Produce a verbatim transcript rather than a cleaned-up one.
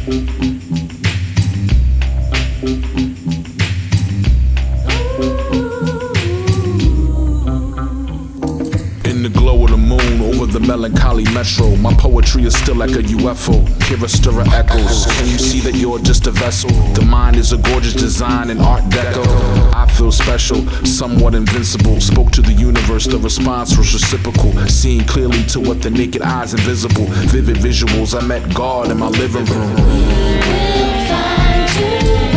In the glow of the moon, over the melancholy metro, my poetry is still like a U F O. Hear a stir of echoes. Can you see that you're just a vessel? The mind is a gorgeous design in Art Deco. I feel special, somewhat invincible. Spoke to the universe, the response was reciprocal. Seeing clearly to what the naked eye's invisible. Vivid visuals, I met God in my living room. We'll find you.